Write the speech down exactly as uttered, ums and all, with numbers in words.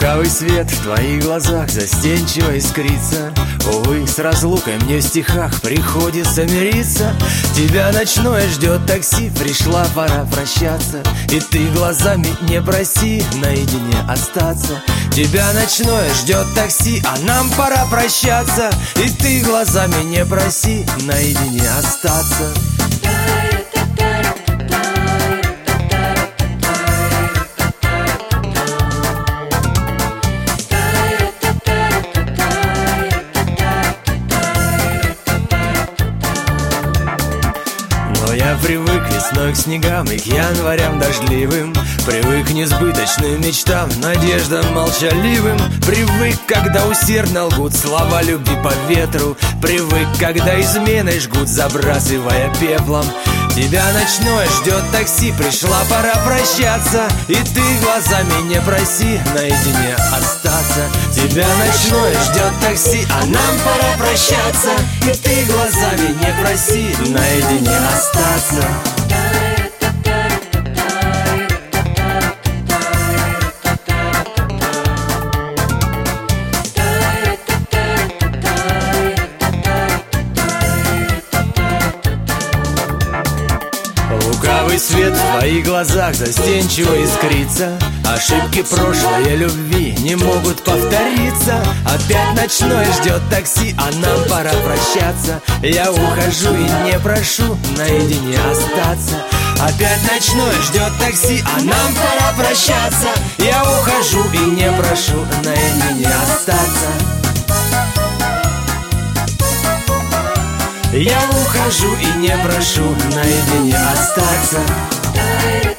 Лукавый свет в твоих глазах застенчиво искрится. Увы, с разлукой мне в стихах приходится мириться. Тебя ночное ждет такси, пришла пора прощаться. И ты глазами не проси наедине остаться. Тебя ночное ждет такси, а нам пора прощаться. И ты глазами не проси наедине остаться. Я привык весной к снегам и к январям дождливым. Привык к несбыточным мечтам, надеждам молчаливым. Привык, когда усердно лгут слова любви по ветру. Привык, когда изменой жгут, забрасывая пеплом. Тебя ночное ждет такси, пришла пора прощаться. И ты глазами не проси наедине остаться. Тебя ночное ждет такси, а нам пора прощаться. И ты глазами не проси наедине остаться. Лукавый свет в твоих глазах застенчиво искрится. Ошибки прошлой любви не могут повториться. Опять ночное ждет такси, а нам пора прощаться. Я ухожу и не прошу наедине остаться. Опять ночное ждет такси, а нам пора прощаться. Я ухожу и не прошу наедине остаться. Я ухожу и не прошу наедине остаться.